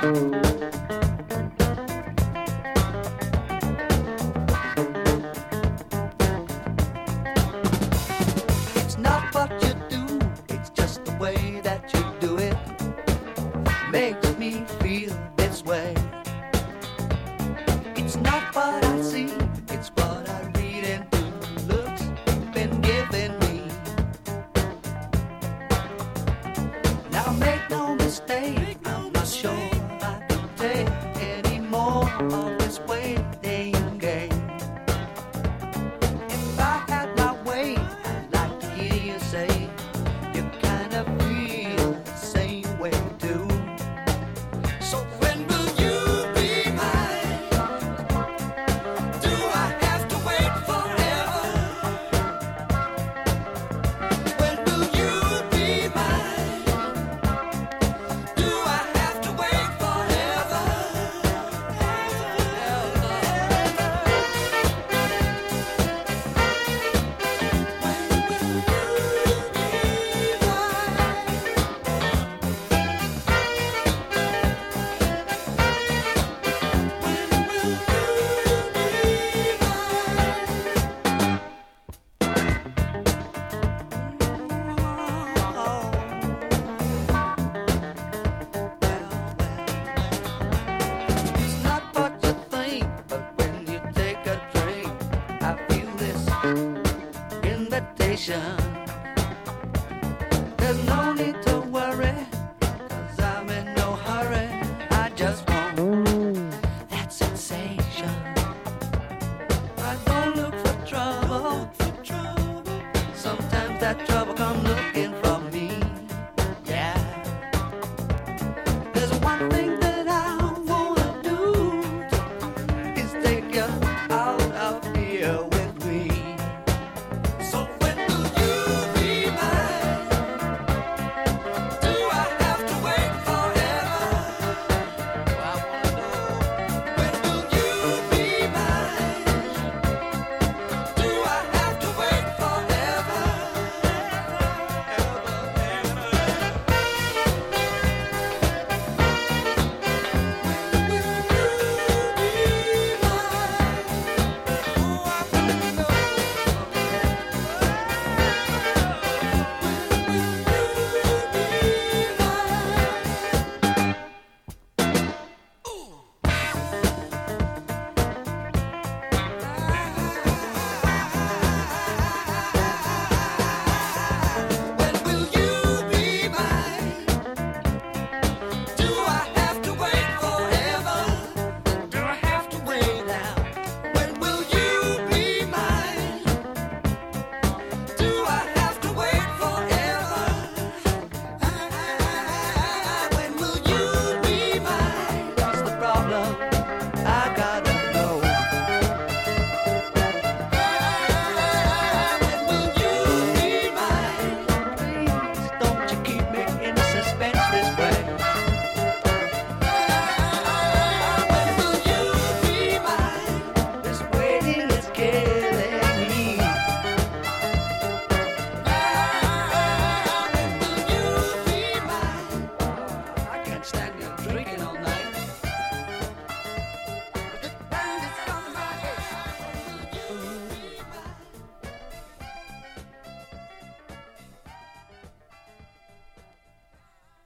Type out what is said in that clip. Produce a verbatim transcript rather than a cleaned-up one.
It's not what you do, it's just the way that you do it. Makes me feel this way. It's not what I see, it's what I read into the looks you've been giving me. Now make no mistake, I'm not sure I can take any more of this waiting game. If I had my way, I'd like to hear you say you kind of feel the same way too. So when will you be mine? Do I have to wait forever? When will you be mine? Do I have to wait forever? It's not what you think, but when you take a drink, I feel this invitation. There's no need to worry, cause I'm in no hurry. I just want that sensation. I don't look for trouble. Sometimes that trouble comes looking for me. Yeah. There's one thing that I wanna do is take you out of here with me. So when will you be mine? Do I have to wait forever? I wanna know. When will you be mine? Do I have to wait forever? When will you be mine? Do I have to wait forever? Do I have to wait now? When will you be mine? Do I have to wait forever? When will you be mine? What's the problem? I gotta know. When will you be mine? Please don't you keep me in suspense this way. When will you be mine? This waiting is killing me. When will you be mine? I can't stand